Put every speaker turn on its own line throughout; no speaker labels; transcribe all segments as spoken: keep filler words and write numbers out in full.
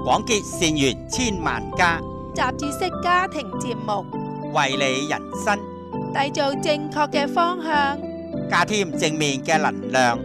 廣結善緣千萬家，
雜誌式家庭節目，
為你人生
締造正確嘅方向，
加添正面嘅能量。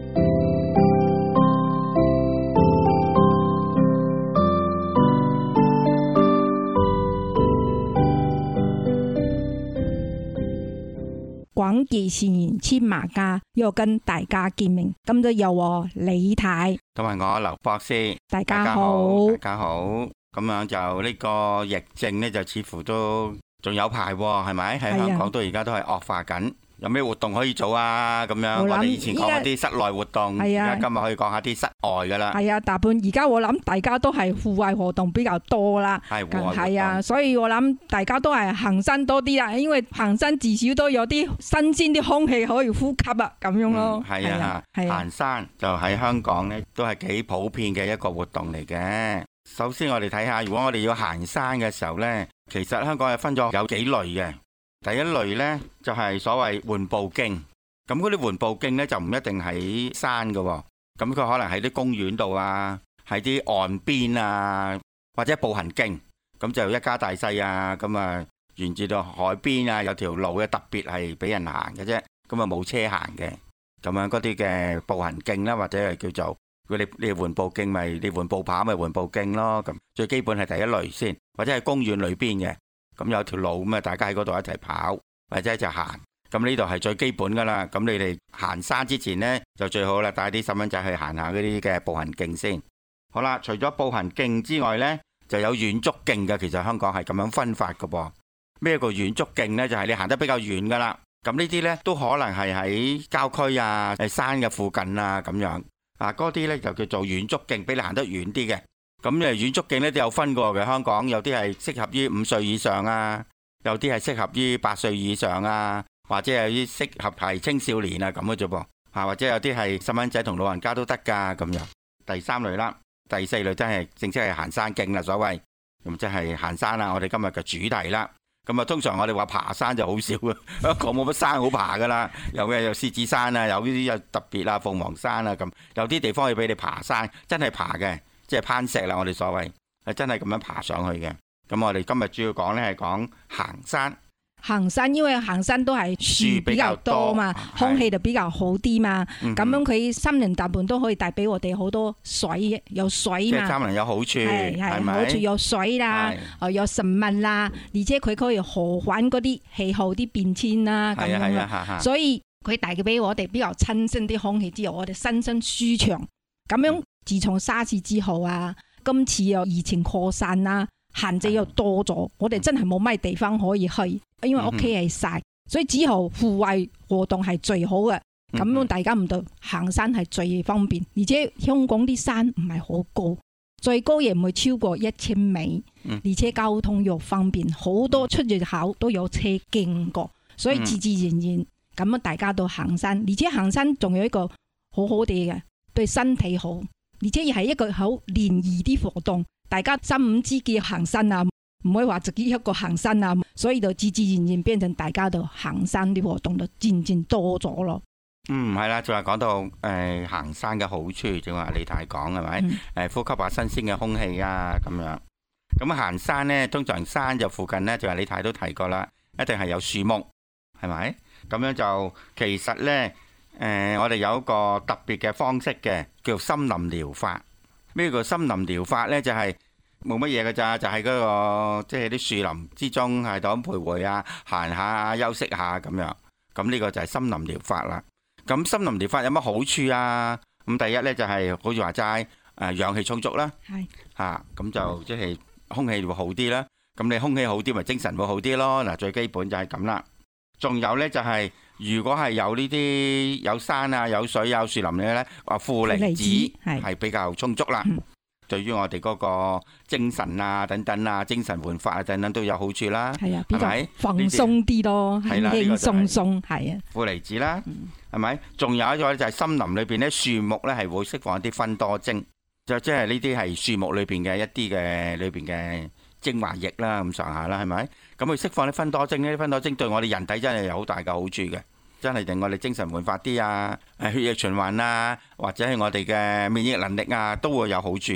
廣結善緣千萬家，又跟大家見面，咁就有我李太，
同埋我劉博士，
大家好，
大家好。咁樣就呢個疫症呢，就似乎都仲有排喎，係咪？喺香港到而家都係惡化緊。有咩活動可以做啊？咁樣我哋以前講一啲室內活動，而家今日可以講下啲室外噶啦。
係啊，大半而家我諗大家都係戶外活動比較多啦。
係戶外活動。
係啊，所以我諗大家都係行山多啲啦，因為行山至少都有啲新鮮啲空氣可以呼吸啊，咁樣咯。
係啊，行山就喺香港呢都係幾普遍嘅一個活動嚟嘅。首先我哋睇下，如果我哋要行山嘅時候呢，其實香港係分咗有幾類嘅。第一類呢，就係所謂緩步徑，咁嗰啲緩步徑呢，就唔一定喺山㗎喎，咁佢可能喺啲公園度啊，喺啲岸邊啊，或者步行徑，咁就一家大細啊，咁啊沿住到海邊啊，有條路嘅特別係俾人行嘅啫，咁啊冇車行嘅，咁樣嗰啲嘅步行徑啦，或者係叫做如果你你緩步徑咪你緩步跑咪緩步徑咯，咁最基本係第一類先，或者係公園裏邊嘅。咁有條路咁啊，大家喺嗰度一齊跑或者一齊行，咁呢度係最基本噶啦。咁你哋行山之前呢，就最好啦，帶啲細蚊仔去行下嗰啲嘅步行徑先。好啦，除咗步行徑之外呢，就有遠足徑嘅。其實香港係咁樣分法噶噃。咩叫遠足徑呢？就係你行得比較遠噶啦。咁呢啲呢，都可能係喺郊區啊、喺山嘅附近啊咁樣啊，嗰啲呢，就叫做遠足徑，俾你行得遠啲嘅。咁誒遠足徑咧都有分過嘅，香港有啲係適合於五歲以上啊，有啲係適合於八歲以上啊，或者有啲適合係青少年啊咁嘅啫噃，嚇或者有啲係細蚊仔同老人家都得㗎咁樣。第三類啦，第四類真係正式係行山徑啦，所謂咁即係行山啦。我哋今日嘅主題啦，咁啊通常我哋話爬山就好少嘅，香港冇乜山好爬㗎啦，有嘅有獅子山啊，有啲有特別啊鳳凰山啊咁，有啲地方要俾你爬山，真係爬嘅。即係攀石啦，我哋所謂係真係咁樣爬上去嘅。咁我哋今日主要講呢係講行山。
行山因為行山都係樹比較多嘛，空氣就比較好啲嘛。咁樣佢森林大半都可以帶俾我哋好多水，有水嘛。即
係森林有好處，係
係
咪？
好處有水啦，哦有食物啦，而且佢可以和緩嗰啲氣候啲變遷啦，咁樣啦。所以佢帶俾我哋比較清新啲空氣之後，我哋身心舒暢。咁樣。自從沙士之後啊，今次又疫情擴散啦，限制又多咗，我哋真係冇乜地方可以去，因為屋企係曬，所以之後戶外活動係最好嘅。咁樣大家唔到行山係最方便，而且香港啲山唔係好高，最高亦唔會超過一千米，而且交通又方便，好多出入口都有車經過，所以自自然然咁樣大家都行山，而且行山仲有一個好好地嘅，對身體好。而且係一個好聯誼啲活動，大家三五知己行山啊，唔可以話自己一個行山啊，所以就自自然然變成大家都行山啲活動就漸漸多咗咯。
嗯，係啦，仲係講到誒、呃、行山嘅好處，正話李太講係咪？誒、嗯、呼吸下新鮮嘅空氣啊，咁樣。咁行山呢，通常山就附近呢，就係李太都提過啦，一定係有樹木，係咪？咁樣就其實呢。誒、呃，我哋有一個特別嘅方式嘅，叫森林療法。咩叫森林療法呢？就係冇乜嘢㗎咋，就係、是、嗰、那個即係啲樹林之中係度咁徘徊啊，行下啊，休息下咁樣。咁呢個就係森林療法啦。咁森林療法有乜好處啊？咁第一呢，就係、是、好似話齋誒，氧氣充足啦，係嚇，咁就即係空氣會好啲啦。咁你空氣好啲，咪精神會好啲咯。嗱，最基本就係咁啦。仲有呢，就係、是。如果係有呢啲有山啊、有水、有樹林嘅呢，話負離子係比較充足啦。對於我哋嗰個精神啊、等等啊、精神煥發啊等等都有好處啦。係啊，比較放鬆啲咯，輕輕鬆鬆係啊。負離子啦，係咪？仲有一個就係森林裏邊呢，樹木呢係會釋放一啲芬多精，就即係呢啲係樹木裏邊嘅一啲嘅裏邊嘅精華液啦，咁上下啦，係咪？咁佢釋放啲芬多精，呢啲芬多精對我哋人體真係有好大嘅好處嘅，真係令我哋精神煥發啲啊，血液循環啊，或者係我哋嘅免疫能力啊，都會有好處嘅。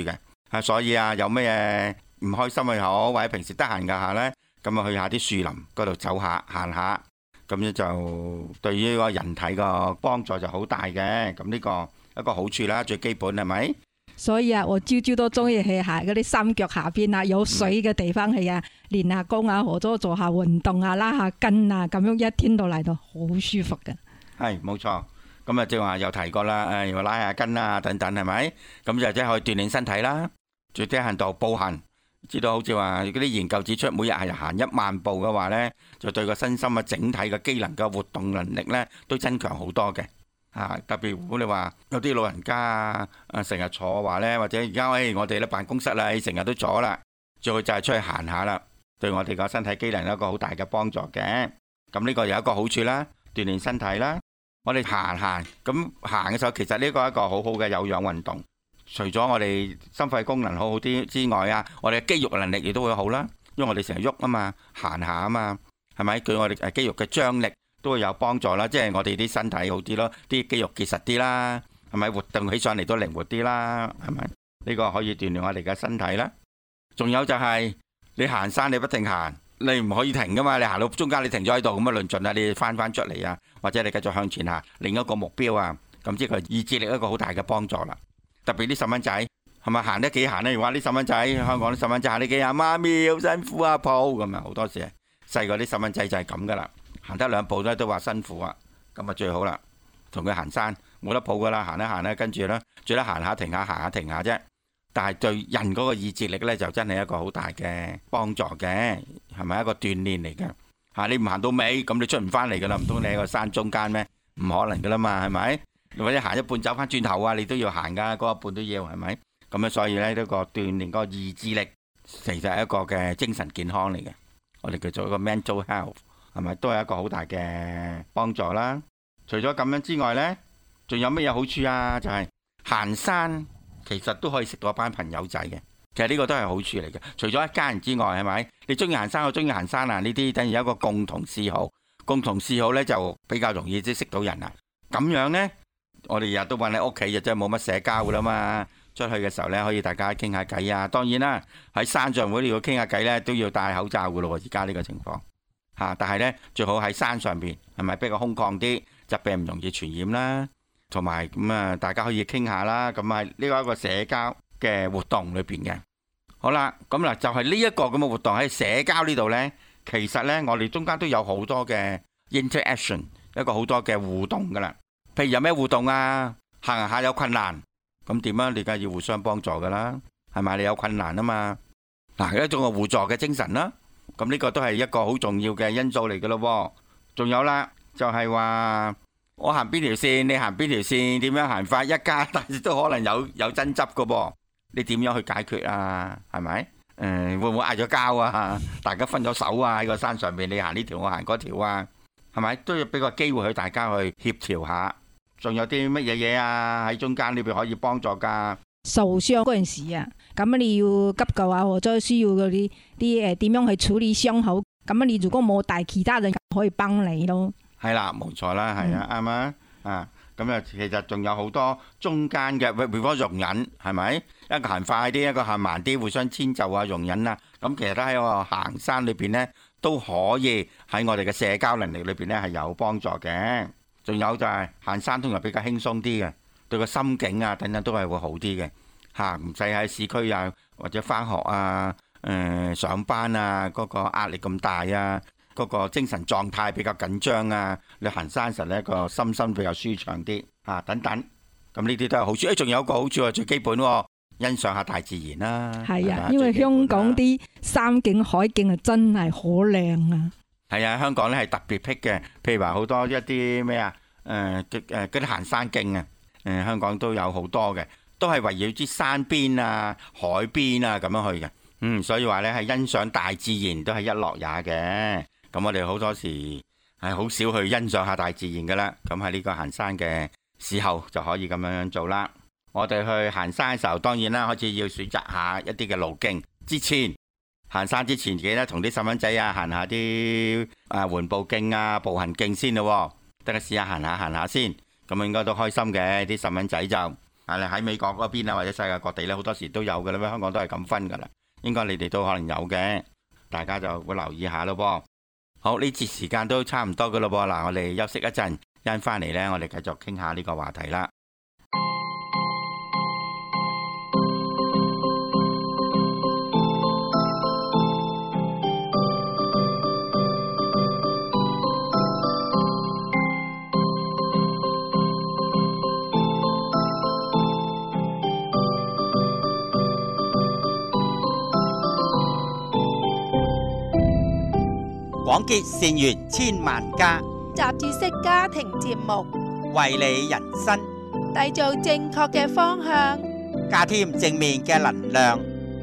啊，所以啊，有咩嘢唔開心又好，或者平時得閒嘅下呢，咁啊去下啲樹林嗰度走下行下，咁樣就對於個人體個幫助就好大嘅。咁呢個一個好處啦，最基本係咪？
所以啊，我朝朝都中意去行嗰啲山腳下邊啊，有水嘅地方去啊，練下功啊，或者做下運動啊，拉下筋啊，咁樣一天到嚟到好舒服嘅。
係冇錯，咁啊正話又提過啦，誒又拉下筋啊等等係咪？咁就即係可以鍛鍊身體啦。最低限度步行，知道好似話嗰啲研究指出，每日係行一萬步嘅話呢，就對個身心啊整體嘅機能嘅活動能力呢都增強好多嘅。啊，特別如果你話有啲老人家啊，成日坐話呢，或者而家誒我哋咧辦公室啦，成日都坐啦，最好就係出去行下啦，對我哋個身體機能有一個好大嘅幫助嘅。咁呢個有一個好處啦，鍛鍊身體啦。我哋行行咁行嘅時候，其實呢個係一個好好嘅有氧運動。除咗我哋心肺功能好好啲之外啊，我哋嘅肌肉能力亦都會好啦，因為我哋成日喐啊嘛，行下啊嘛，係咪？對我哋誒肌肉嘅張力都會有幫助啦，即係我哋啲身體好啲咯，啲肌肉結實啲啦，係咪？活動起上嚟都靈活啲啦，係咪？呢個可以鍛鍊我哋嘅身體啦。仲有就係你行山，你不停行，你唔可以停噶嘛，你行到中間你停咗喺度咁啊論盡啦，你翻翻出嚟啊，或者你繼續向前行，另一個目標啊，咁即係意志力一個好大嘅幫助啦。特別啲細蚊仔係咪行得幾行呢？話啲細蚊仔，香港啲細蚊仔行得幾行，媽咪好辛苦啊，抱咁啊，好多時細個啲細蚊仔就係咁噶啦。行得兩步咧都話辛苦啊，咁啊最好啦，同佢行山冇得抱噶啦，行一行咧，跟住咧最得行下停下行下停下啫。但係對人嗰個意志力咧就真係一個好大嘅幫助嘅，係咪一個鍛鍊嚟嘅？嚇你唔行到尾，咁你出唔翻嚟噶啦，唔通你喺個山中間咩？唔可能噶啦嘛，係咪？或者行一半走翻轉頭啊，你都要行噶，嗰一半都要係咪？咁樣所以咧呢個鍛鍊嗰個意志力，其實係一個嘅精神健康嚟嘅，我哋叫做一個 mental health。係咪都係一個好大嘅幫助啦？除咗咁樣之外呢，仲有乜嘢好處啊？就係行山，其實都可以識到一班朋友仔嘅。其實呢個都係好處嚟嘅。除咗一家人之外，係咪？你中意行山，我中意行山啊！呢啲等於有一個共同嗜好，共同嗜好呢就比較容易即識到人啦。咁樣呢，我哋日日都韞喺屋企，就真係冇乜社交噶啦嘛。出去嘅時候呢，可以大家傾下偈啊。當然啦，喺山上如果你要傾下偈呢，都要戴口罩噶咯。而家呢個情況。但係咧最好喺山上邊，係咪比較空曠啲，疾病唔容易傳染啦，同埋咁啊，大家可以傾下啦。咁啊，呢個一個社交嘅活動裏邊嘅。好啦，咁嗱就係呢一個咁嘅活動喺社交呢度呢，其實呢，我哋中間都有好多嘅 interaction， 一個好多嘅互動噶啦。譬如有咩互動啊？行下有困難，咁點啊？你梗係要互相幫助噶啦，係咪？你有困難啊嘛，嗱，一種係互助嘅精神啦。咁呢個都係一個好重要嘅因素嚟噶咯。仲有啦，就係話我行邊條線，你行邊條線，點樣行法？一家大細都可能有有爭執噶噃，你點樣去解決啊？係咪？誒，會唔會嗌咗交啊？大家分咗手啊？喺個山上面，你行呢條，我行嗰條啊？係咪？都要俾個機會去大家去協調下。仲有啲乜嘢嘢啊？喺中間呢邊可以幫助噶？
受傷嗰陣時啊，咁你要急救啊，或者需要嗰啲啲誒點樣去處理傷口？咁你如果冇帶其他人可以幫你咯。係
啦，冇錯啦，係啊，啱啊，啊，咁啊，其實仲有好多中間嘅，譬如講容忍，係咪？一個行快啲，一個行慢啲，互相遷就啊，容忍啊，咁其實都喺個行山裏邊呢，都可以喺我哋嘅社交能力裏邊呢係有幫助嘅。仲有就係行山通常比較輕鬆啲嘅。對個心境啊等等都係會好啲嘅嚇，唔使喺市區啊或者返學啊、誒、呃、上班啊嗰、嗰個壓力咁大啊，嗰、嗰個精神狀態比較緊張啊，你行山時呢個心心比較舒暢啲啊等等，咁呢啲都係好處。誒仲有一個好處啊，最基本喎，欣賞下大自然啦。係啊，因為香港啲山景海景啊真係好靚啊。係啊，香港呢係特別僻嘅，譬如話好多一啲咩啊誒誒嗰啲行山徑啊。誒香港都有好多嘅，都係圍繞住山邊啊、海邊啊咁樣去嘅。嗯，所以話呢係欣賞大自然都係一樂也嘅。咁我哋好多時係好少去欣賞下大自然噶啦。咁喺呢個行山嘅時候就可以咁樣樣做啦。我哋去行山嘅時候，當然啦，開始要選擇下一啲嘅路徑。之前行山之前，記得同啲細蚊仔啊行下啲啊緩步徑啊、步行徑先咯。等佢試下行下行下先。咁應該都開心嘅，啲細蚊仔就啊係啦，喺美國嗰邊啊，或者世界各地咧，好多時都有嘅啦。香港都係咁分噶啦，應該你哋都可能有嘅，大家就會留意下咯噃。好，呢節時間都差唔多噶咯噃，嗱，我哋休息一陣，一陣翻嚟呢，我哋繼續傾下呢個話題啦。
廣結善緣千萬家，
雜誌式家庭節目，
為你人生
締造正確嘅方向，
加添正面嘅能量。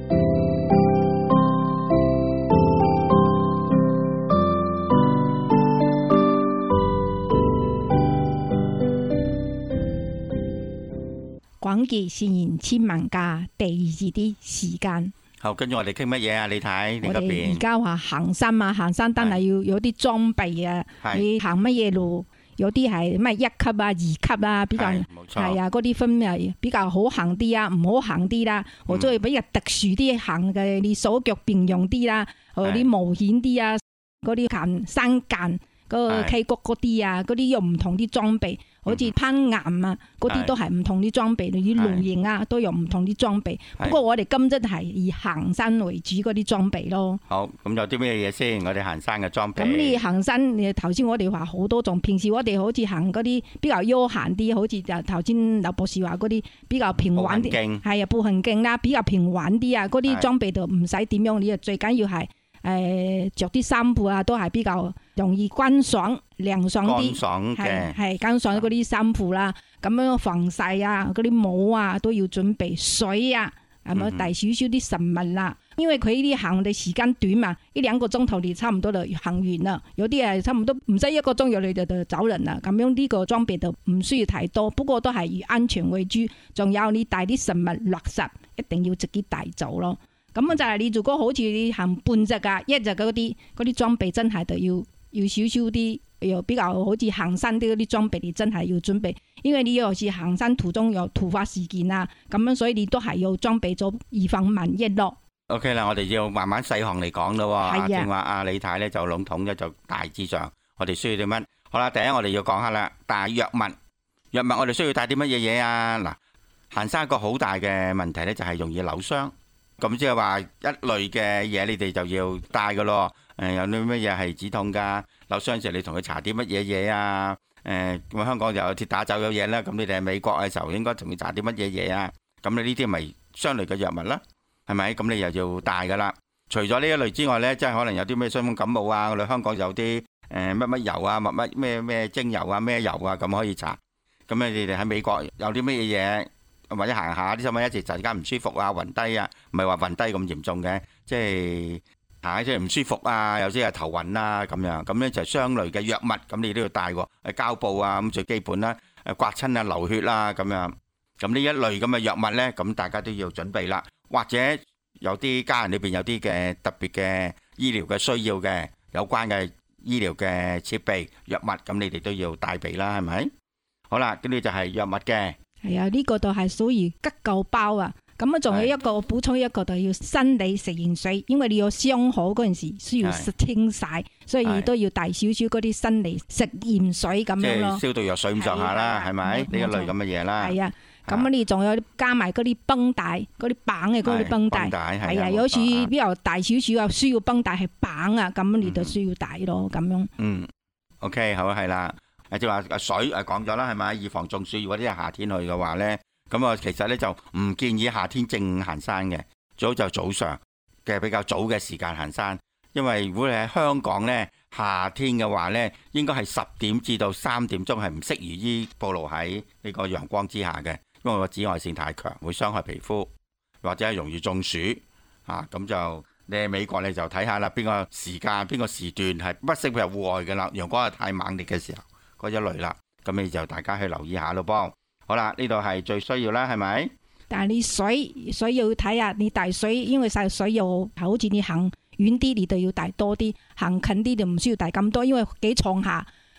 廣結善緣千萬家第二節啲時間。
好，跟住我哋傾乜嘢啊？你睇你嗰邊。
我哋而家話行山啊，行山真係要有啲裝備啊。你行乜嘢路？有啲係咩一級啊、二級啊，比較係啊，嗰啲分係比較好行啲啊，唔好行啲啦。或者係比較特殊啲行嘅，你手腳並用啲啦，或啲冒險啲啊，嗰啲行山澗、嗰個溪谷嗰啲啊，嗰啲有唔同啲裝備。好似攀岩啊，嗰啲都係唔同啲裝備，你啲露營啊都有唔同啲裝備。不過我哋今日係以行山為主嗰啲裝備咯。
好，咁有啲咩嘢先？我哋行山嘅裝備。
咁你行山，你頭先我哋話好多種，平時我哋好似行嗰啲比較悠閒啲，好似就頭先劉博士話嗰啲比較平穩啲，係啊，步行徑啦，比較平穩啲啊，嗰啲裝備就唔使點樣，你最緊要係。誒，着啲衫褲啊，都係比較容易乾爽、涼爽啲，係係乾爽嗰啲衫褲啦。咁樣防曬啊，嗰啲帽啊都要準備，水啊，係咪帶少少啲食物啦？因為佢呢啲行嘅時間短嘛，一兩個鐘頭你差唔多就行完啦。有啲係差唔多唔使一個鐘，你就就走人啦。咁樣呢個裝備就唔需要太多，不過都係以安全為主。仲有你帶啲食物落實，一定要自己帶走咯。咁就係你如果好似你行半隻噶，一隻嗰啲嗰啲裝備真係就要要少少啲，又比較好似行山啲嗰啲裝備，你真係要準備，因為你有時行山途中有突發事件啊，咁樣所以你都係要裝備咗以防萬一咯。
OK 啦，我哋要慢慢細項嚟講咯。係啊，正話阿李太咧就籠統嘅就大致上，我哋需要啲乜？好啦，第一我哋要講下啦，帶藥物，藥物我哋需要帶啲乜嘢嘢啊？嗱，行山一個好大嘅問題咧就係容易扭傷。咁即係話一類嘅嘢，你哋就要帶噶咯。誒，有啲乜嘢係止痛噶？扭傷時你同佢搽啲乜嘢嘢啊？誒，咁香港就有鐵打酒有嘢啦。咁你哋喺美國嘅時候，應該同佢搽啲乜嘢嘢啊？咁你呢啲咪相類嘅藥物啦，係咪？咁你又要帶噶啦。除咗呢一類之外咧，即係可能有啲咩傷風感冒啊，我哋香港有啲誒乜乜油啊，乜乜咩咩精油啊，咩油啊，咁可以搽。咁你哋喺美國有啲乜嘢嘢？或者行下啲細蚊一直突然間唔舒服啊，暈低啊，唔係話暈低咁嚴重嘅，即係行下即係唔舒服啊，有啲係頭暈啊咁樣，咁咧就相類嘅藥物，咁你都要帶喎，誒膠布啊，咁最基本啦，誒刮親啊流血啦咁樣，咁呢一類咁嘅藥物咧，咁大家都要準備啦，或者有啲家人裏邊有啲嘅特別嘅醫療嘅需要嘅，有關嘅醫療嘅設備藥物，咁你哋都要帶備啦，係咪？好啦，跟住就係藥物嘅。
係啊，呢、這個就係屬於急救包啊。咁啊，仲有一個補充一個就要生理食鹽水，因為你有傷口嗰陣時需要清晒，所以都要帶少少嗰啲生理食鹽水咁樣咯。即係消毒藥水咁上下啦，係咪？呢一類咁嘅嘢啦。係啊，咁你仲有加埋嗰啲繃帶，嗰啲綁嘅嗰啲繃帶。係啊，有時比較大少少啊，需要繃帶係綁啊，咁你就需要帶咯，咁樣。嗯
，OK， 好係啦。誒，即係話水誒講咗啦，係咪？以防中暑。如果啲係夏天去嘅話咧，咁啊，其實咧就唔建議夏天正午行山嘅，最好就早上嘅比較早嘅時間行山。因為如果你喺香港咧，夏天嘅話咧，應該係十點至到三點鐘係唔適宜於暴露喺呢個陽光之下嘅，因為個紫外線太強，會傷害皮膚或者係容易中暑啊。咁就你喺美國你就睇下啦，邊個時間邊個時段係不適合戶外嘅啦，陽光係太猛烈嘅時候。嗰一類啦，咁你就大家去留意下咯噃。好啦，呢度係最需要啦，係咪？
但係你水水要睇下，你帶水，因為晒水又好似你行遠啲，你就要帶多啲；行近啲就唔需要帶咁多，因為幾重下。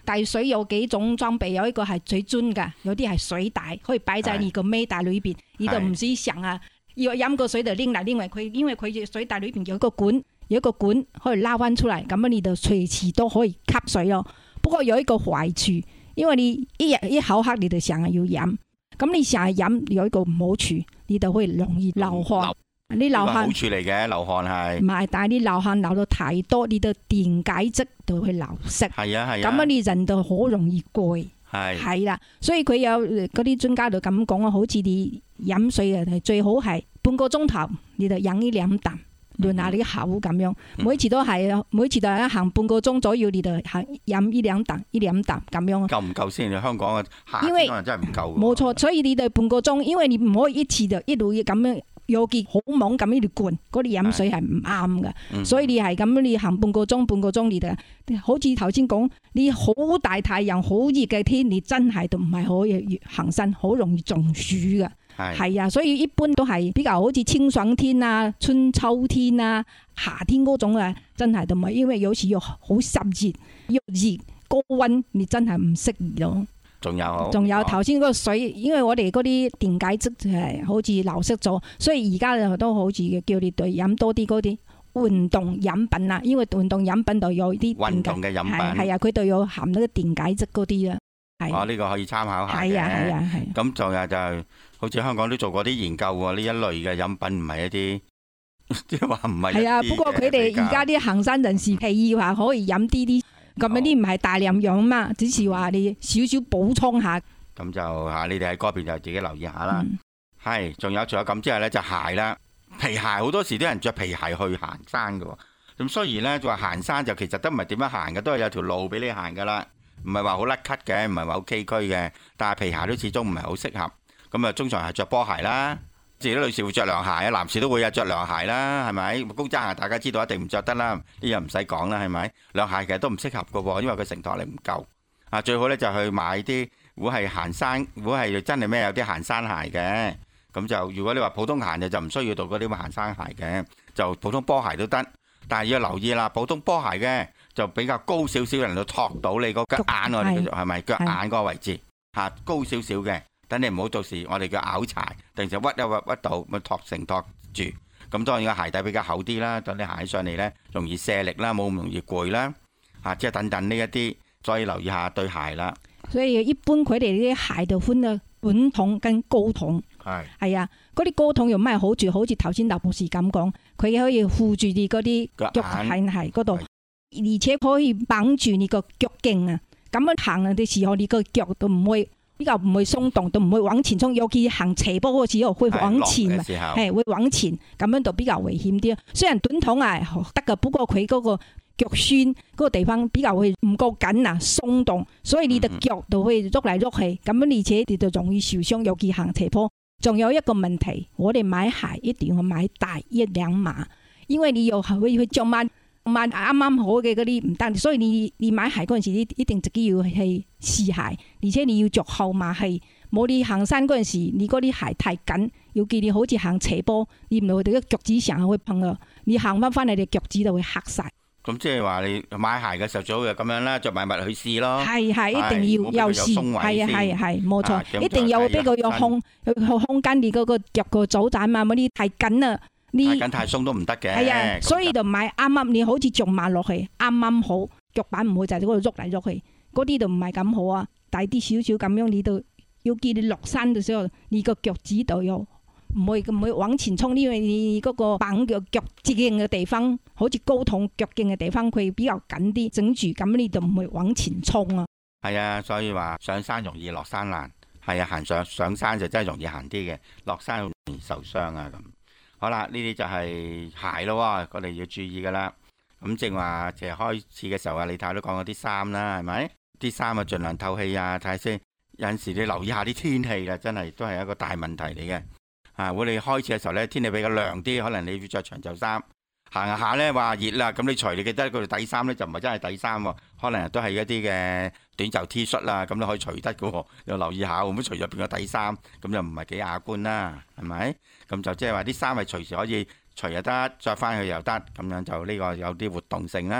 帶水有幾種裝備，有一個係水樽㗎，有啲係水袋，可以擺在你個尾袋裏邊，你就唔使想啊，要飲個水就拎嚟拎嚟，佢因為佢水袋裏邊有一個管，有一個管可以拉翻出嚟，咁樣你就隨時都可以吸水咯。不過有一個壞處，因為你一日一口渴你就成日要飲，咁你成日飲有一個唔好處，你就會容易流汗。你流汗
好處嚟嘅，流汗係
唔係？但係你流汗流到太多，你嘅電解質就會流失。係
啊係啊。
咁樣你人就好容易攰。
係
係啦，所以佢有嗰啲專家就咁講啊，好似你飲水啊，最好係半個鐘頭，你就飲呢兩啖，潤下你口咁樣。嗯、每次都係啊，每次都係行半個鐘左右，你就行飲呢兩啖，呢兩啖咁樣。夠
唔夠先？你香港嘅夏天可能真係唔夠。
冇錯，所以你哋半個鐘，因為你唔可以一次就一路咁樣。有件好猛咁呢條罐，嗰啲飲水係唔啱噶，嗯、所以你係咁，你行半個鐘，半個鐘你就，好似頭先講，你好大太陽、好熱嘅天，你真係都唔係可以行山，好容易中暑噶。係啊，所以一般都係比較好似清爽天啊、春秋天啊、夏天嗰種啊，真係都唔係，因為有時要好濕熱，要熱高溫，你真係唔適宜咯。
仲有，
仲有頭先嗰個水，因為我哋嗰啲電解質係好似流失咗，所以而家都好似叫你哋飲多啲嗰啲運動飲品啦。因為運動飲品度有啲
運動嘅飲品，
係啊，佢度有含嗰啲電解質嗰啲啦。
哦，呢個可以參考下嘅。
係啊係啊係。
咁仲有就係，好似香港都做過啲研究喎，呢一類嘅飲品唔係一啲，即係話唔係。係啊，
不過佢哋而家啲行山人士係要話可以飲啲啲。咁樣啲唔係大量用嘛，只是話你少少補充下。
咁就嚇，你哋喺嗰邊就自己留意下啦。係、嗯，仲有仲有咁之後咧，就鞋啦，皮鞋好多時啲人着皮鞋去行山㗎喎。咁雖然咧就話行山就其實都唔係點樣行嘅，都係有條路俾你行㗎啦，唔係話好甩咳嘅，唔係話好崎嶇嘅。但係皮鞋都始終唔係好適合。咁啊，通常係着波鞋啦。自己女士會着涼鞋啊，男士都會有着涼鞋啦，係咪？高踭鞋大家知道一定唔着得啦，呢樣唔使講啦，係咪？涼鞋其實都唔適合噶喎，因為佢承托力唔夠。啊，最好咧就去買啲，如果係行山，如果係真係咩有啲行山鞋嘅，咁就如果你話普通鞋就唔需要到嗰啲行山鞋嘅，就普通波鞋都得。但係要留意啦，普通波鞋嘅就比較高少少，能夠托到你個腳眼，我哋叫做係咪腳眼嗰個位置嚇高少少嘅。等你唔好到時我哋叫拗柴，突然就屈一屈屈到，咪托承托住。咁當然個鞋底比較厚啲啦，等你行起上嚟咧容易卸力啦，冇咁容易攰啦。啊，即係等等呢一啲，所以留意下對鞋啦。所以一般佢哋呢啲鞋就分咗短筒跟高筒。係係啊，嗰啲高筒有咩好處？好似頭先劉博士咁講，佢可以護住你嗰啲腳眼係嗰度，而且可以綁住你個腳徑啊。咁樣行嘅時候，你個腳都唔會。比較唔會鬆動，都唔會往前衝。尤其行斜坡嗰時候會往前，係會往前，咁樣就比較危險啲。雖然短筒係得噶，不過佢嗰個腳酸嗰個地方比較會唔夠緊啊，鬆動，所以你隻腳就會喐嚟喐去，咁樣而且你就容易受傷。尤其行斜坡，仲有一個問題，我哋買鞋一定要買大一兩碼，因為你又係會去着慢。買啱啱好嘅嗰啲唔得，所以你你買鞋嗰陣時，你一定自己要去試鞋，而且你要着厚碼鞋。冇你行山嗰陣時，你嗰啲鞋太緊，要記你好似行斜坡，你唔係我哋嘅腳趾成日會碰啊，你行翻翻嚟，你腳趾就會黑晒。咁即係話你買鞋嘅時候最好就咁樣啦，着埋襪去試咯。係係，一定要有試，係啊係係，冇錯，一定有比較有空有空間，你嗰個腳個走盞啊，嗰啲太緊啊。太緊太鬆都唔得嘅，係啊，所以就買啱啱，你好似着碼落去，啱啱好，腳板唔會就喺嗰度喐嚟喐去，嗰啲就唔係咁好啊，大啲少少咁樣，你就要見你落山嘅時候，你個腳趾度又唔會唔會往前衝，因為你嗰個綁腳腳徑嘅地方，好似高筒腳徑嘅地方，佢比較緊啲，整住咁你就唔會往前衝啊。係啊，所以話上山容易落山難，係啊，行上上山就真係容易行啲嘅，落山容易受傷啊咁。好啦，呢啲就係鞋咯，我哋要注意噶啦。咁正話，其實開始嘅時候啊，李太都講嗰啲衫啦，係咪？啲衫啊，盡量透氣啊，睇下先。有陣時你留意下啲天氣啦，真係都係一個大問題嚟嘅。啊，我哋開始嘅時候咧，天氣比較涼啲，可能你要着長袖衫。行下下咧話熱啦，咁你除你記得嗰條底衫咧就唔係真係底衫喎，可能都係一啲嘅短袖 T 恤啦，咁你可以除得嘅喎，又留意下會唔會除入邊個底衫，咁就唔係幾雅觀啦，係咪？咁就即係話啲衫係隨時可以除又得，着翻去又得，咁樣就呢個有啲活動性啦。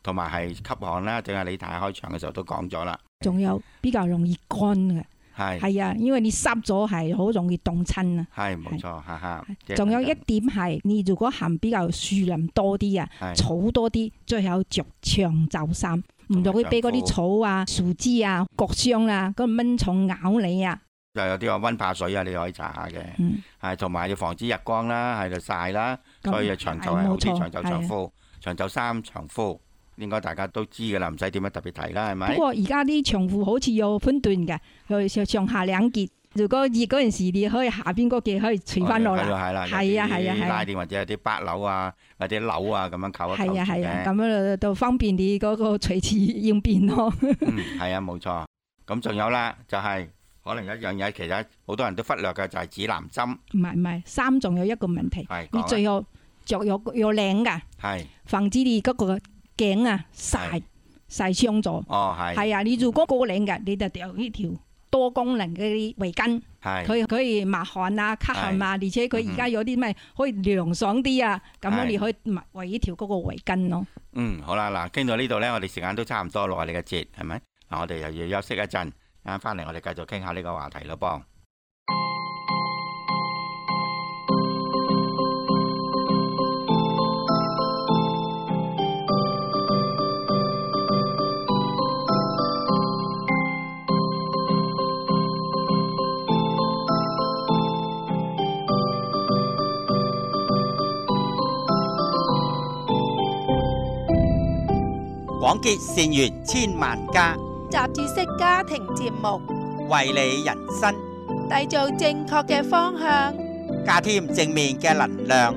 同埋係吸汗啦。正係李太開場嘅時候都講咗啦。
仲有比較容易乾嘅。
係
係啊，因為你濕咗係好容易凍親啊。
係冇錯，哈哈。
仲有一點係，你如果行比較樹林多啲啊，草多啲，最好着長袖衫，唔容易俾嗰啲草啊、樹枝啊割傷啊，嗰個蚊蟲咬你啊。
就有啲話温怕水啊，你可以搽下嘅。
嗯，
係同埋要防止日光啦，喺度曬啦，所以長袖係好啲，長袖長褲、長袖衫、長褲。應該大家都知㗎啦，唔使點樣特別提啦，係咪？不
過而家啲長褲好似有分段嘅，佢上下兩截。如果熱嗰陣時，你可以下邊嗰件可以除翻落嚟。係啦，係啊，係啊，
拉鏈或者有啲八紐啊，或者紐啊咁樣扣一扣。
係啊，係啊，咁樣就方便你嗰個隨時應變咯。
嗯，係啊，冇錯。咁仲有啦，就係可能一樣嘢，其實好多人都忽略嘅就係指南針。唔係唔係，衫仲有一個問題，你最好着有有領㗎，係防止你嗰個頸啊曬曬傷咗。哦，係。係啊，你如果過領嘅，你就掉呢條多功能嘅啲圍巾，佢可以抹汗啊、吸汗啊，而且佢而家有啲咩可以涼爽啲啊，咁樣你可以圍呢條嗰個圍巾咯。 嗯，好啦，嗱，傾到呢度咧，我哋時間都差唔多咯，我哋嘅節係咪？嗱，我哋又要休息一陣，啱翻嚟我哋繼續傾下呢個話題咯噃。
廣結善緣千萬家，
雜誌式家庭節目，
為你人生
締造正確嘅方向，
加添正面嘅能量。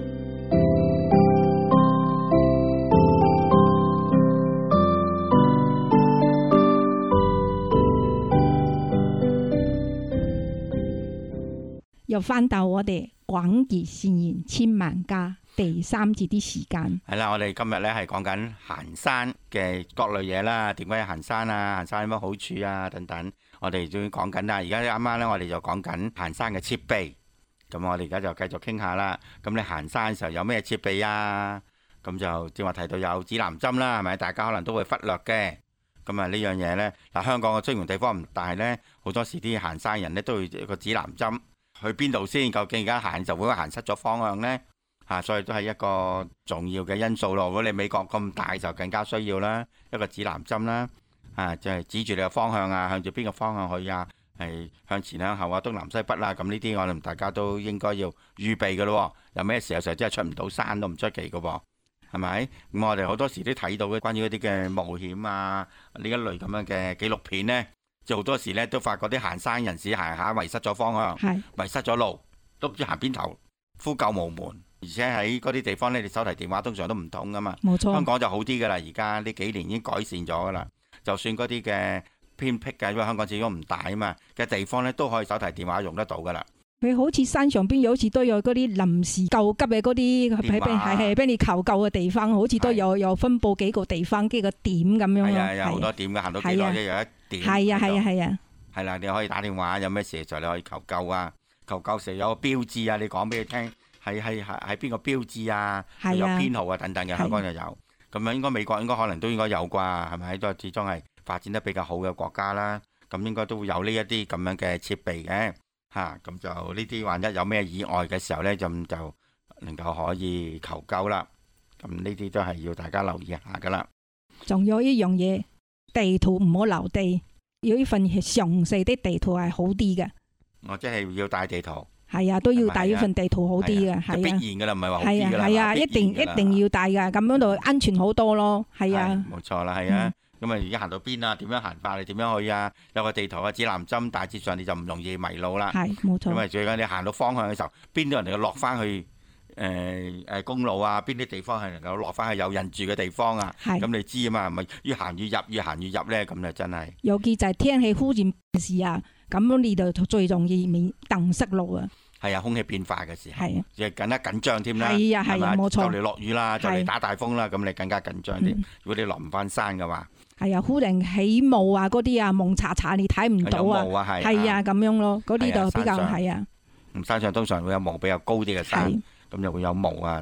又翻到我哋廣結善緣千萬家第三節啲時間。
係啦，我哋今日咧係講緊行山嘅各類嘢啦，點解要行山啊？行山有乜好處啊？等等，我哋仲要講緊啦。而家啱啱咧，我哋就講緊行山嘅設備。咁我哋而家就繼續傾下啦。咁你行山嘅時候有咩設備啊？咁就正話提到有指南針啦，係咪？大家可能都會忽略嘅。咁啊呢樣嘢咧，嗱，香港嘅雖然地方唔大咧，好多時啲行山人咧都會有個指南針。去邊度先？究竟而家行就會行失咗方向呢？嚇、啊，所以都係一個重要嘅因素咯。如果你美國咁大就更加需要啦，一個指南針啦，啊，就係、是、指住你嘅方向啊，向住邊個方向去啊，係向前向後啊，東南西北啊，咁呢啲我哋大家都應該要預備嘅咯。有咩時候時候真係出唔到山都唔出奇嘅喎，係咪？咁我哋好多時都睇到嘅關於一啲嘅冒險啊呢一類咁樣嘅紀錄片呢。就好多時咧都發覺啲行山人士行下迷失咗方向，迷失咗路，都唔知行邊頭，呼救無門。而且喺嗰啲地方咧，你手提電話通常都唔通噶嘛。冇錯。香港就好啲噶啦，而家呢幾年已經改善咗噶啦。就算嗰啲嘅偏僻嘅，因為香港始終唔大啊嘛嘅地方咧，都可以手提電話用得到噶啦。
佢好似山上邊有好似都有嗰啲臨時救急嘅嗰啲係係係俾你求救嘅地方，好似都有有分佈幾個地方幾個點咁樣咯。係啊，有好多點嘅，行到幾耐啫，有一點。係啊係啊係啊。係啦，你可以打電話，有咩事就你可以求救啊。求救時有個標誌啊，你講俾佢聽，係係係喺邊個標誌啊，有編號啊等等嘅，香港就有。咁樣應該美國應該可能都應該有啩，係咪？都係始終係發展得比較好嘅國家啦。咁應該都會有呢一啲咁樣嘅設備嘅。嚇，咁就呢啲萬一有咩意外嘅時候呢，就就能夠可以求救啦。咁呢啲都係要大家留意下噶啦。 仲有一樣嘢，地圖唔好留低，要呢份詳細啲地圖係好啲嘅。我即係要帶地圖。係啊，都要帶呢份地圖好啲嘅，係啊。必然噶啦，唔係話好啲噶啦。係啊，一定一定要帶噶，咁樣就安全好多咯。係啊，冇錯啦，係啊。咁啊，而家行到邊啊？點樣行法？你點樣去啊？有個地圖啊，指南針，大致上你就唔容易迷路啦。係，冇錯。因為最緊你行到方向嘅時候，邊度人哋落翻去誒誒公路啊？邊啲地方係能夠落翻去有人住嘅地方啊？係。咁你知啊嘛？咪越行越入，越行越入咧，咁就真係。尤其就係天氣忽然時啊，咁樣你就最容易迷蕩失路啊。係啊，空氣變化嘅時候，係啊，亦更加緊張添啦。係啊，係啊，冇錯。就嚟落雨啦，就嚟打大風啦，咁你更加緊張啲。如果你落唔翻山嘅話。係啊，忽然起霧啊，嗰啲啊，蒙查查你睇唔到啊，係啊，咁樣咯，嗰啲就比較係啊。咁山上通常會有霧比較高啲嘅山，咁就會有霧啊。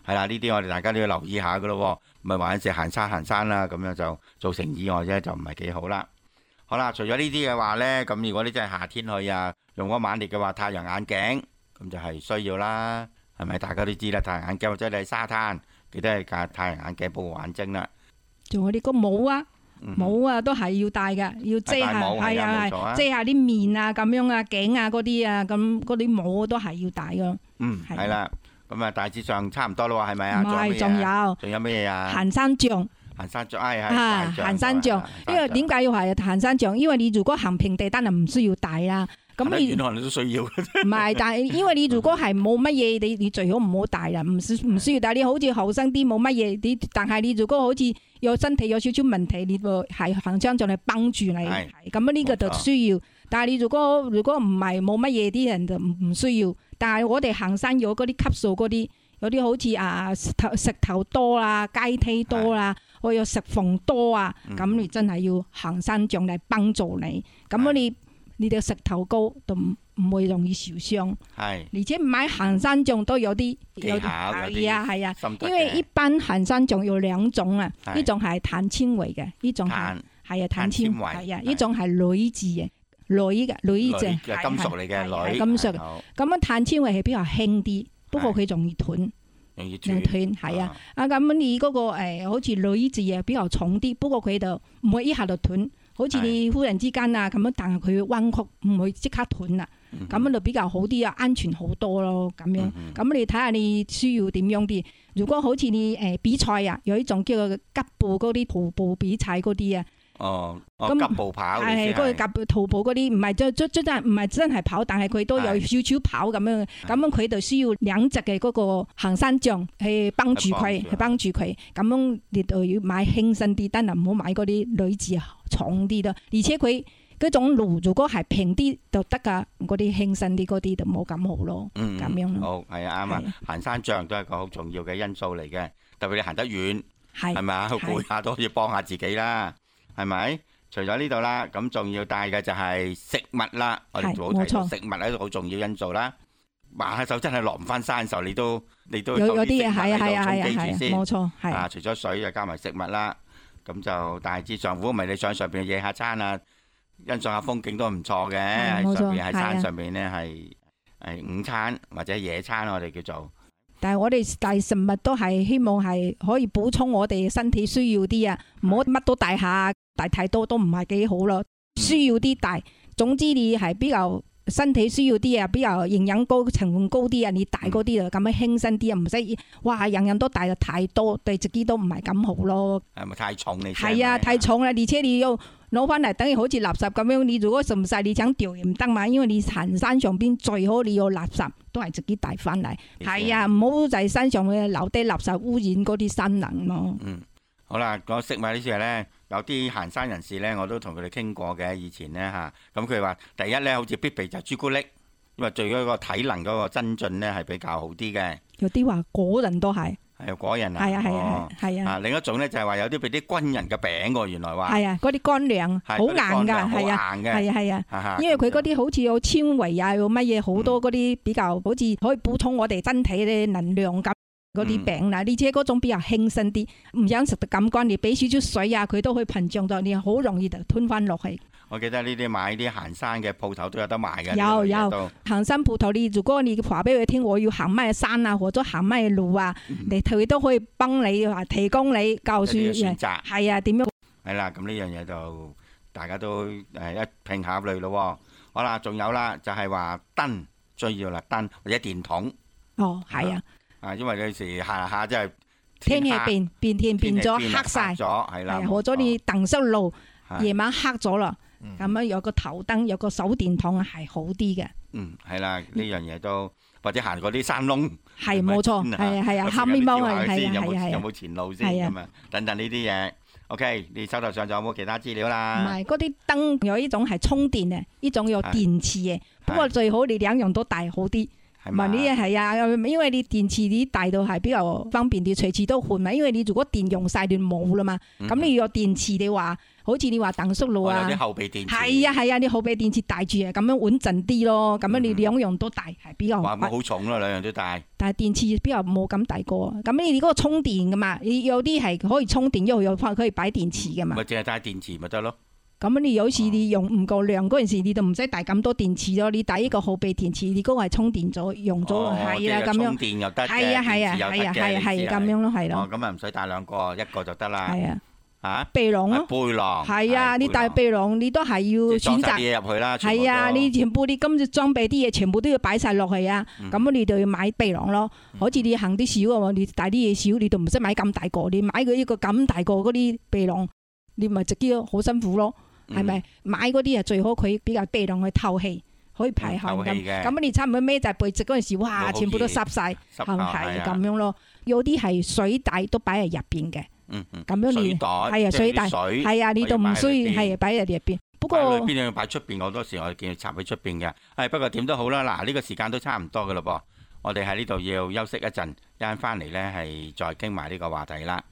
係啦，呢啲我哋大家都要留意下噶咯，唔係話一直行山行山啦，咁樣就造成意外啫，就唔係幾好啦。好啦，除咗呢啲嘅話呢，咁如果你真係夏天去啊，用嗰猛烈嘅話，太陽眼鏡咁就係需要啦，係咪？大家都知啦，太陽眼鏡或者你喺沙灘，記得係戴太陽眼鏡保護眼睛啦。
仲有啲個帽啊，帽啊都係要戴噶，要遮下，係啊係，遮下啲面啊咁樣啊，頸啊嗰啲啊，咁嗰啲帽都係要戴噶。
嗯，係啦，咁啊大致上差唔多咯，係咪啊？
唔係，仲有，
仲有咩嘢啊？
行山杖。
行山杖，係
係行山杖，因為點解要係行山杖？因為你如果行平地，當然唔需要戴啦。咁你
可能都需要。唔
係，但係因為你如果係冇乜嘢，你你最好唔好戴啦，唔唔需要戴。你好似後生啲冇乜嘢，你但係你如果好似有身體有少少問題，你係行山杖嚟幫住你，咁呢個就需要。但係你如果如果唔係冇乜嘢，啲人就唔唔需要。但係我哋行山有嗰啲級數嗰啲。有啲好似啊石頭石頭多啦，階梯多啦，或有石縫多啊，咁、嗯、你真係要行山杖嚟幫助你。咁你你哋石頭高就唔唔會容易受傷。係，而且買行山杖都有啲有啲係啊係啊，因為一般行山杖有兩種啊，呢種係碳纖維嘅，呢種係係啊碳纖維係啊，呢種係鋁字嘅鋁嘅鋁字
嘅金屬嚟嘅鋁
金屬。咁樣碳纖維係比較輕啲。不過佢容易斷，
容易
斷係啊！啊咁你嗰個誒好似鋁字啊比較重啲，不過佢就唔會一下就斷，好似你忽然之間啊咁樣，但係佢彎曲唔會即刻斷啦。咁樣就比較好啲啊，安全好多咯。咁樣咁你睇下你需要點樣啲？如果好似你誒比賽啊，有一種叫做急步嗰啲徒步比賽嗰啲啊。
哦，咁急步跑
係嗰個急徒步嗰啲，唔係真真真係唔係真係跑，但係佢都有少少跑咁樣。咁樣佢就需要兩隻嘅嗰個行山杖去幫住佢，去幫住佢。咁樣你就要買輕身啲，但係唔好買嗰啲鋁字重啲咯。而且佢嗰種路如果係平啲就得噶，嗰啲輕身啲嗰啲就冇咁好咯。嗯，咁樣咯。
好，係啊，啱啊。行山杖都係一個好重要嘅因素嚟嘅，特別你行得遠，係咪啊？攰下都可以幫下自己啦。係咪？除咗呢度啦，咁仲要帶嘅就係食物啦。我哋早提到食物係一個好重要因素啦。馬下手真係落唔翻山嘅時候，你都你都
有有啲嘢係啊係啊係啊係，冇錯係。
啊，除咗水又加埋食物啦，咁就大致上，如果唔係你上上邊野下餐啊，欣賞下風景都唔錯嘅。喺上邊喺山上邊咧係係午餐或者野餐，我哋叫做。
但係我哋帶食物都係希望係可以補充我哋身體需要啲啊，唔好乜都帶下，帶太多都唔係幾好咯。需要啲帶，總之你係比較身體需要啲啊，比較營養高、成分高啲啊，你帶嗰啲就咁樣輕身啲啊，唔使哇樣樣都帶得太多，對自己都唔係咁好咯。
係咪太重你？
係啊，太重啦，而且你要攞翻嚟等於好似垃圾咁樣，你如果唔晒你想掉又唔得嘛，因為你行山上邊最好你有垃圾都係自己帶翻嚟。係啊，唔好就係山上嘅留低垃圾污染嗰啲山林咯。
嗯，好啦，講食物呢啲嘢咧，有啲行山人士咧，我都同佢哋傾過嘅。以前咧嚇，咁佢話第一咧，好似必備就係朱古力，因為對嗰個體能嗰個增進咧係比較好啲嘅。
有啲話果仁都係。
係果仁啊！
係啊係啊係啊！
啊另一種咧就係話有啲俾啲軍人嘅餅喎，原來話
係啊，嗰啲乾糧好硬㗎，係啊係啊係啊，因為佢嗰啲好似有纖維啊，有乜嘢好多嗰啲比較好似可以補充我哋身體嘅能量咁嗰啲餅啦。而且嗰種比較輕身啲，唔想食得咁乾，你俾少少水啊，佢都可以膨脹到，你好容易就吞翻落去。
我記得呢啲買啲行山嘅鋪頭都有得賣嘅。
有有行山鋪頭，你如果你話俾佢聽，我要行咩山啊，或者行咩路啊，你佢都可以幫你話提供你教書嘅。係啊，點樣？係
啦，咁呢樣嘢就大家都誒一併考慮咯。好啦，仲有啦，就係話燈需要啦，燈或者電筒。
哦，係啊。
啊，因為有時下下即係
天氣變變天變咗黑晒
咗，係啦，
或者你蕩失路，夜晚黑咗啦。咁樣有個頭燈，有個手電筒係好啲嘅。嗯，
係啦，呢樣嘢都或者行過啲山窿，
係冇錯，係啊係啊，黑咪貓係係啊係啊，
有冇前路先咁啊？等等呢啲嘢。OK，你手頭上仲有冇其他資料啦？
唔係，嗰啲燈有呢種係充電嘅，呢種有電池嘅。不過最好你兩樣都帶好啲。
係嘛？
呢嘢係啊，因為你電池你帶到係比較方便啲，隨時都換嘛。因為你如果電用晒你冇啦嘛，咁、嗯、你要有電池你話，好似你話鄧叔路啊，
有啲後備電池，
係啊係啊，你後備電池帶住啊，咁樣穩陣啲咯。咁樣你兩樣都帶係比較。
話冇好重咯，兩樣都帶。但係
電池比較冇咁大個，咁你嗰個充電噶嘛？你有啲係可以充電，又有可以擺電池噶嘛？
咪淨係帶電池咪得咯。
咁你有時你用唔夠量嗰陣時，你就唔使帶咁多電池咯。你帶呢個後備電池，你嗰個係充電咗用咗，係啦咁樣。
充電又得嘅，
係啊係啊係啊係係咁樣咯，係咯。
哦，咁啊唔使帶兩個，一個就得啦。
係啊，
嚇
背囊咯，
背囊。
係啊，你帶背囊，你都係要選擇
嘢入去啦。
係啊，你全部你今次裝備啲嘢，全部都要擺晒落去啊。咁你就要買背囊咯。好似你行啲少啊，你帶啲嘢少，你就唔使買咁大個。你買佢一個咁大個嗰啲背囊，你咪直接好辛苦咯。係咪、嗯、買嗰啲啊？最好佢比較背囊去透氣，可以排汗咁。咁你差唔多孭就背脊嗰陣時，哇！全部都濕晒，係係咁樣咯。有啲係水袋都擺喺入邊嘅，咁、嗯嗯、樣你係啊水袋，係啊你都唔需要係擺喺入邊。不過
裏邊要擺出邊，好多時我見佢插喺出邊嘅。係不過點都好啦，嗱、這、呢個時間都差唔多噶啦噃，我哋喺呢度要休息一陣，一陣翻嚟咧係再傾埋呢個話題啦。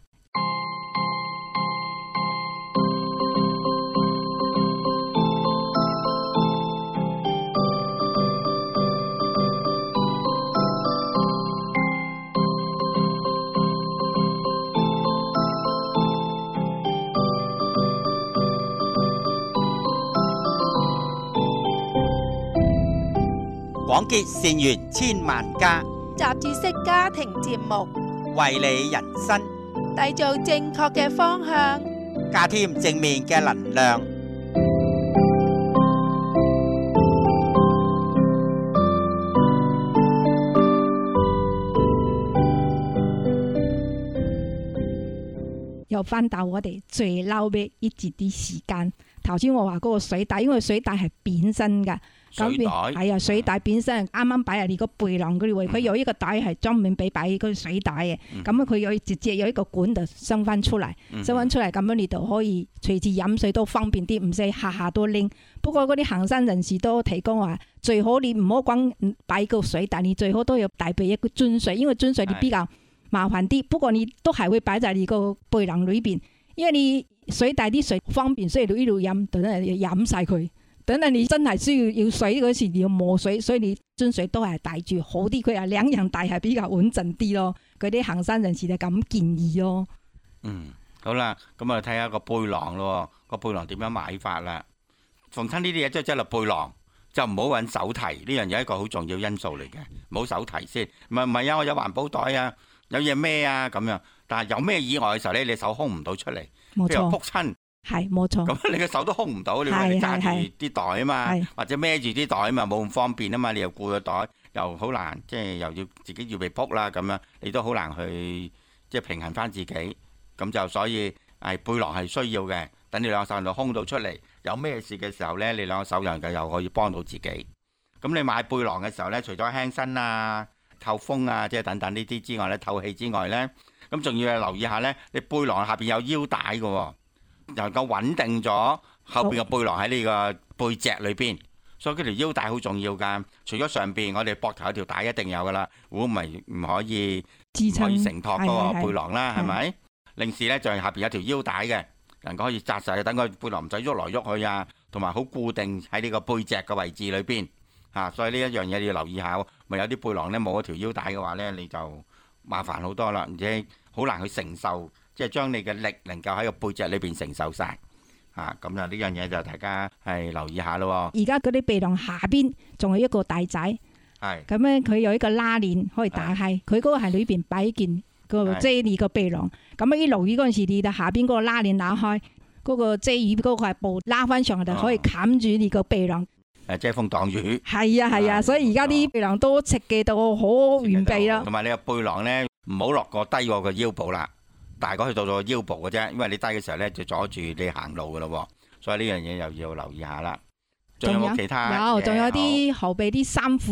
廣結善緣千萬家，
雜誌式家庭節目，
為你人生
締造正確嘅方向，
加添正面嘅能量。
又翻到我哋最嬲嘅一節啲時間。頭先我話嗰個水袋，因為水袋係扁身噶。
水袋
係啊，水袋本身啱啱擺入你個背囊嗰啲位，佢有一個袋係專門俾擺嗰個水袋嘅，咁佢有直接有一個管就伸翻出嚟，伸翻出嚟咁樣你就可以隨時飲水都方便啲，唔使下下都拎。不過嗰啲行山人士都提供話，最好你唔好光擺個水袋，你最好都要帶備一個樽水，因為樽水你比較麻煩啲。不過你都係會擺在你個背囊裏邊，因為你水袋啲水方便，所以你呢度飲，等陣要飲晒佢。等等你真係需要要水嗰時你要磨水，所以你樽水都係帶住好啲，佢係兩樣帶係比較穩陣啲咯。嗰啲行山人士就咁建議咯。
嗯，好啦，咁啊睇下個背囊咯，個背囊點樣買法啦？逢親呢啲嘢即係即係落背囊，就唔好揾手提，呢樣嘢一個好重要因素嚟嘅，唔好手提先。唔係唔係啊，我有環保袋啊，有嘢孭啊咁樣，但係有咩意外嘅時候咧，你手空唔到出嚟，
冇錯，
譬如仆親。
係冇錯，
咁你個手都空唔到，你話你揸住啲袋啊嘛，或者孭住啲袋啊嘛，冇咁方便啊嘛，你又顧個袋，又好難，即係又要自己要被仆啦咁樣，你都好難去即係平衡翻自己，咁就所以係背囊係需要嘅。等你兩個手就空到出嚟，有咩事嘅時候呢，你兩個手能夠又可以幫到自己。咁你買背囊嘅時候呢，除咗輕身啊、透風啊，即係等等呢啲之外呢，透氣之外呢，咁仲要留意下呢，你背囊下邊有腰帶嘅。能夠穩定咗後邊嘅背囊喺呢個背脊裏邊，所以嗰條腰帶好重要噶。除咗上邊，我哋膊頭有條帶一定有噶啦，如果唔係唔可以唔可以承托嗰個背囊啦，係咪？另時咧就係下邊有條腰帶嘅，能夠可以紮實，等個背囊唔使喐來喐去啊，同埋好固定喺呢個背脊嘅位置裏邊啊。所以呢一樣嘢你要留意下，咪有啲背囊咧冇嗰條腰帶嘅話咧，你就麻煩好多啦，而且好難去承受。即係將你嘅力能夠喺個背脊裏邊承受晒，啊咁啊呢樣嘢就大家係留意下咯。
而家嗰啲背囊下邊仲有一個大仔，係咁咧，佢有一個拉鏈可以打開，佢嗰個係裏邊擺件個遮雨個背囊。咁啊，啲落雨嗰陣時，你就下邊嗰個拉鏈打開，嗰、嗰個遮雨嗰個係布拉翻上嚟，就可以冚住你個背囊。
誒，遮風擋雨。係
啊係啊，所以而家啲背囊都設計到好完備啦。
同埋你個背囊咧，唔好落個低過個腰部啦。大概去到咗腰部嘅啫，因為你低嘅時候咧就阻住你行路噶咯，所以呢樣嘢又要留意下啦。仲有冇其他？
有，仲有啲後備啲衫褲啦。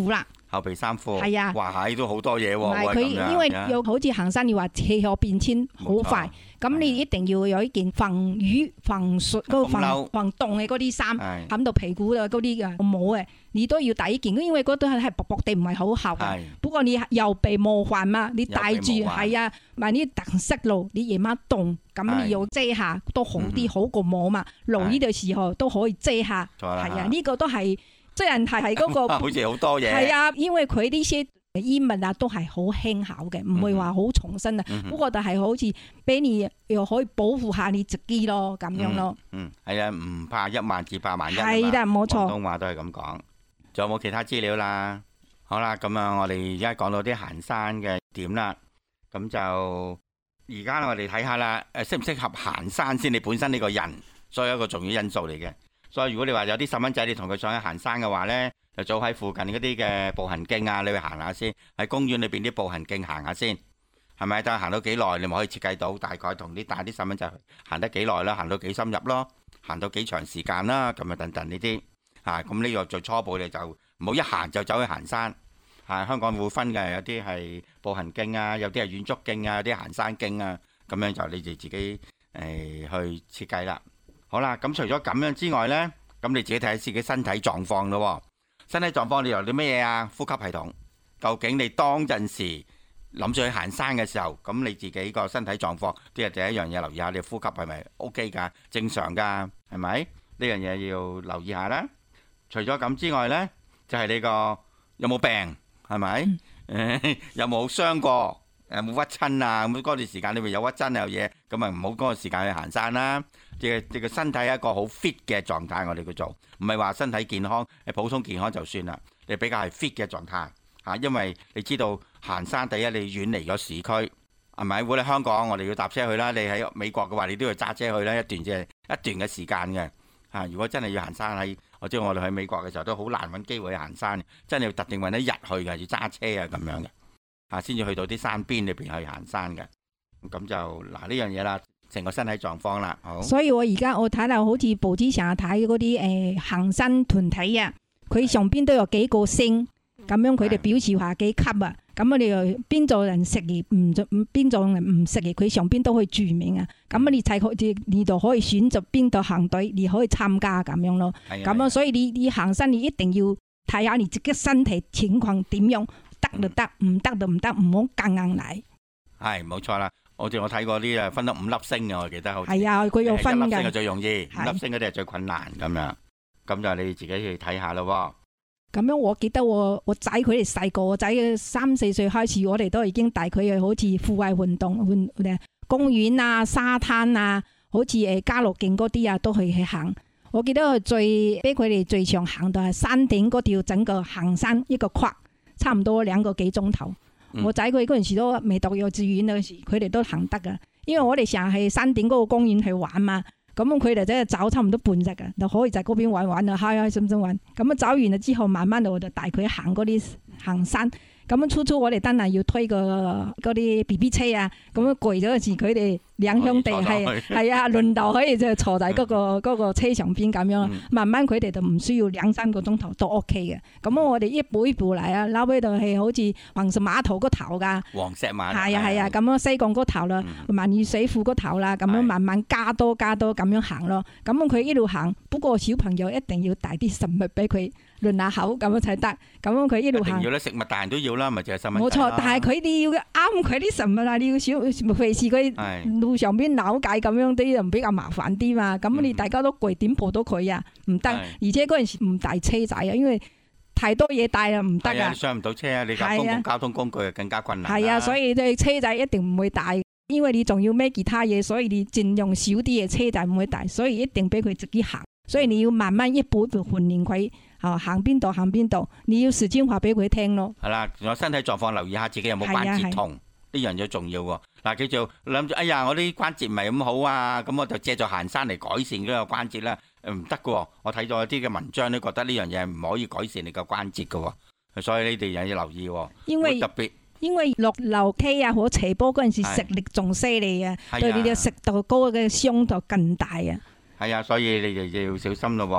厚皮衫褲。
係啊，
哇係都好多嘢喎。唔係
佢，因為有好似行山，你話氣候變遷好快，咁你一定要有一件防雨、防水、嗰個防防凍嘅嗰啲衫，冚到皮股啊嗰啲嘅冇嘅，你都要帶一件，因為嗰度係薄薄地，唔係好厚嘅。不過你又被冒犯嘛，你帶住係啊，萬一突塞路，你夜晚凍，咁你要遮下都好啲，好過冇嘛。露呢嘅時候都可以遮下，係啊，呢個都係即係係係嗰個，
好似好多嘢。
係啊，因為佢呢些衣物啊都係好輕巧嘅，唔會話好重身啊。不過就係好似俾你又可以保護下你自己咯，咁樣咯。
嗯，係啊，唔怕一萬至八萬一。
係啦，冇錯。
廣東話都係咁講。仲有冇其他資料啦？好啦，咁啊，我哋而家講到啲行山嘅點啦，咁就而家我哋睇下啦，誒，適唔適合行山先？你本身呢個人，所以一個重要因素嚟嘅。所以如果你話有啲細蚊仔，你同佢上去行山嘅話呢，就早喺附近嗰啲嘅步行徑啊，你去行下先，喺公園裏邊啲步行徑行下先，係咪？但係行到幾耐，你咪可以設計到大概同啲帶啲細蚊仔行得幾耐啦，行到幾深入咯，行到幾長時間啦，咁啊等等呢啲嚇。咁呢個最初步你就唔好一行就走去行山嚇。香港會分嘅，有啲係步行徑啊，有啲係遠足徑啊，有啲行山徑啊，咁樣就你哋自己誒、呃、去設計啦。好啦，咁除咗咁樣之外呢，咁你自己睇下自己身體狀況咯。身體狀況你有啲咩嘢啊？呼吸系統，究竟你當陣時諗住去行山嘅時候，咁你自己個身體狀況，啲係第一樣嘢留意下，你呼吸係咪 OK 㗎？正常㗎，係咪？呢樣嘢要留意下啦。除咗咁之外呢，就係你個有冇病，係咪？有冇傷過？有冇屈親啊？咁嗰段時間你咪有屈親有嘢，咁咪唔好嗰個時間去行山啦。即係你個身體係一個好 fit 嘅狀態，我哋叫做，唔係話身體健康，係普通健康就算啦。你比較係 fit 嘅狀態嚇，因為你知道行山第一你遠離咗市區，係咪？如果你香港我哋要搭車去啦，你喺美國嘅話你都要揸車去啦，一段即係一段嘅時間嘅嚇。如果真係要行山喺，我知我哋去美國嘅時候都好難揾機會去行山，真係要特定揾一日去嘅，要揸車啊咁樣嘅嚇，先至去到啲山邊裏邊去行山嘅。咁就嗱呢樣嘢啦。成個身體狀況啦，好。所以我而家我睇到好似報紙成日睇嗰啲誒行山團體啊，佢上邊都有幾個星，咁樣佢哋表示下幾級啊。咁我哋又邊度人適宜唔邊度人唔適宜，佢上邊都可以註明啊。咁你睇佢你就可以選擇邊度行隊，你可以參加咁樣咯。咁啊，所以你你行山你一定要睇下你自己身體情況點樣，得就得，唔得就唔得，唔好夾硬嚟。係冇錯啦。好似我睇過啲啊，分咗五粒星嘅，我記得好似。係啊，佢有分嘅。一粒星係最容易，五粒星嗰啲係最困難咁樣。咁就你自己去睇下咯。咁樣我記得我我仔佢哋細個，我仔三四歲開始，我哋都已經帶佢去好似戶外運動，運公園啊、沙灘啊，好似誒家樂徑嗰啲啊，都去去行。我記得最俾佢哋最長行到係山頂嗰條整個行山一個框，差唔多兩個幾鐘頭。嗯、我仔佢嗰陣時都未讀幼稚園嗰時，佢哋都行得噶。因為我哋成日喺山頂嗰個公園去玩嘛，咁佢哋真係走差唔多半日噶，就可以就嗰邊玩玩啊，開開心心玩。咁啊走完咗之後，慢慢我就帶佢行嗰啲行山。咁樣初初我哋真係要推個嗰啲 B B 車啊，咁樣攰咗時佢哋兩兄弟係係啊輪流可以就坐喺嗰個嗰個車上邊咁樣，嗯、慢慢佢哋就唔需要兩三個鐘頭都 O K 嘅。咁我哋一步一步嚟啊，撈尾度係好似黃石碼頭嗰頭噶，黃石碼係啊係啊，咁樣西貢嗰頭啦，萬宜水庫嗰頭啦，咁樣慢慢加多加多咁樣行咯。咁佢一路行，不過小朋友一定要帶啲食物俾佢潤下口，咁樣才得。咁樣佢一路行，一定要咧，食物大人都要啦，咪就係細蚊仔。冇錯，但係佢哋要啱佢啲食物啊，你要少，費事佢路上邊扭計咁樣啲，就比較麻煩啲嘛。咁你大家都攰，點抱到佢啊？唔得，而且嗰陣時唔帶車仔啊，因為太多嘢帶啊，唔得啊。上唔到車啊，你架公共交通工具啊更加困難。係啊，所以你車仔一定唔會帶，因為你仲要孭其他嘢，所以你盡量少啲嘢，車仔唔會帶，所以一定俾佢自己行。所以你要慢慢一步一步訓練佢。啊，行邊度行邊度，你要時間話俾佢聽咯。係啦，仲有身體狀況，留意下自己有冇關節痛，呢樣嘢重要喎。嗱，記住諗住，哎呀，我啲關節唔係咁好啊，咁我就借助行山嚟改善嗰個關節啦。唔得噶，我睇咗啲嘅文章都覺得呢樣嘢唔可以改善你個關節噶，所以你哋又要留意。因為特別，因為落樓梯啊，或者斜坡嗰陣時食力仲犀利啊，對你嘅食道高嘅傷就更大啊。係啊，所以你哋就要小心咯。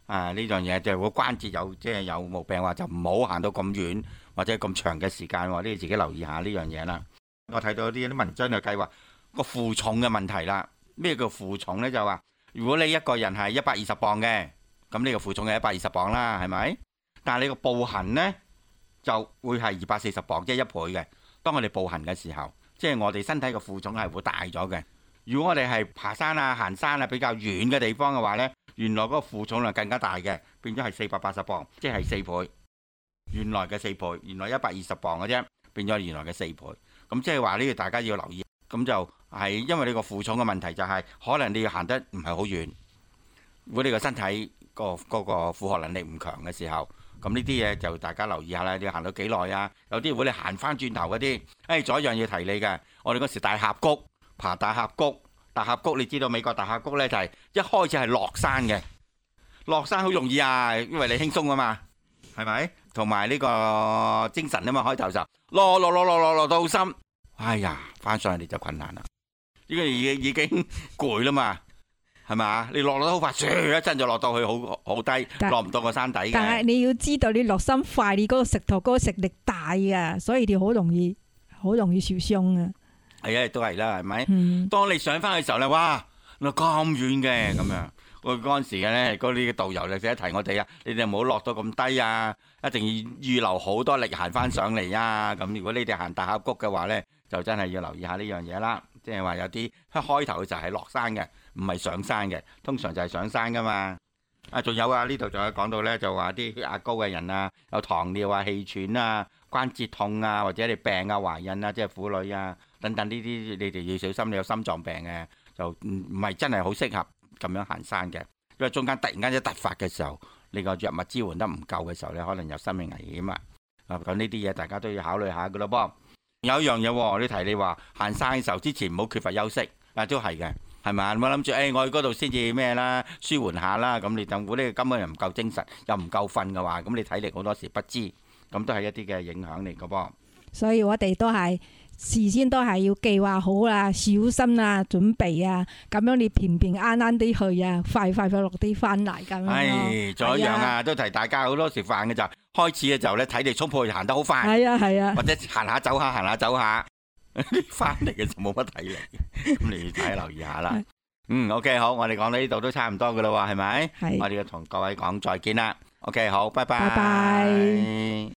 啊，呢樣嘢就如果關節有即係有毛病話，就唔好行到咁遠或者咁長嘅時間喎，呢個自己留意下呢樣嘢啦。我睇到啲啲文章就計劃個負重嘅問題啦。咩叫負重呢？就話如果你一個人係一百二十磅嘅，咁呢個負重係一百二十磅啦，係咪？但係你個步行呢，就會係二百四十磅，即係一倍嘅。當我哋步行嘅時候，即係我哋身體嘅負重係會大咗嘅。如果我哋係爬山啊、行山啊比較遠嘅地方嘅話呢，原來嗰個負重量更加大嘅，變咗係四百八十磅，即係四倍。原來嘅四倍，原來一百二十磅嘅啫，變咗原來嘅四倍。咁即係話呢個大家要留意。咁就係因為呢個負重嘅問題，就係可能你要行得唔係好遠。如果你個身體個嗰個負荷能力唔強嘅時候，咁呢啲嘢就大家留意下啦。你要行到幾耐啊？有啲如果你行翻轉頭嗰啲，誒仲有一樣嘢提你嘅。我哋嗰時大峽谷爬大峽谷，大峽谷你知道美國大峽谷呢，就係一開始係落山嘅，落山好容易啊，因為你輕鬆啊嘛，係咪？同埋呢個精神啊嘛，開頭就落落落落落落到好深。哎呀，翻上嚟就困難啦，呢個已經已經攰啦嘛，係咪？你落落得好快，唰一陣就落到去好好低，落唔到個山底嘅。
但係你要知道，你落山快，你嗰個石頭嗰個食力大啊，所以你好容易好容易受傷啊。
係啊，都係啦，係咪？
嗯、
當你上翻去嘅時候咧，哇，咁遠嘅咁樣。我嗰陣時嘅咧，嗰啲導遊就成日提我哋啊，你哋唔好落到咁低啊，一定要預留好多力行翻上嚟啊。咁如果你哋行大峽谷嘅話咧，就真係要留意下呢樣嘢啦。即係話有啲一開頭就係落山嘅，唔係上山嘅，通常就係上山噶嘛。啊，仲有啊，呢度仲有講到咧，就話啲血壓高嘅人啊，有糖尿啊、氣喘啊、關節痛啊，或者你病啊、懷孕啊，即係婦女啊等等呢啲，你哋要小心。你有心臟病嘅，就唔唔係真係好適合咁樣行山嘅，因為中間突然間一突發嘅時候，你個藥物支援得唔夠嘅時候咧，可能有生命危險啊！啊，咁呢啲嘢大家都要考慮下噶咯噃。有一樣嘢喎，你提你話行山嘅時候之前唔好缺乏休息，啊都係嘅，係咪？唔好諗住誒，我去嗰度先至咩啦，舒緩下啦。咁你等如果你根本又唔夠精神，又唔夠瞓嘅話，咁你體力好多時不支，咁都係一啲嘅影響嚟嘅噃。
所以我哋都係事先都係要計劃好啦，小心啊，準備啊，咁樣你平平安安啲去啊，快快快樂啲翻嚟咁樣咯。
係，仲有一樣啊，都提大家好多時飯嘅就開始嘅時候咧，體力充沛，行得好快。
係啊係啊，
或者行下走下，行下走下，翻嚟嘅就冇乜體力，咁你睇下留意下啦。嗯 ，OK， 好，我哋講到呢度都差唔多噶啦喎，係咪？係，我哋要同各位講再見啦。OK， 好，拜拜。
拜拜。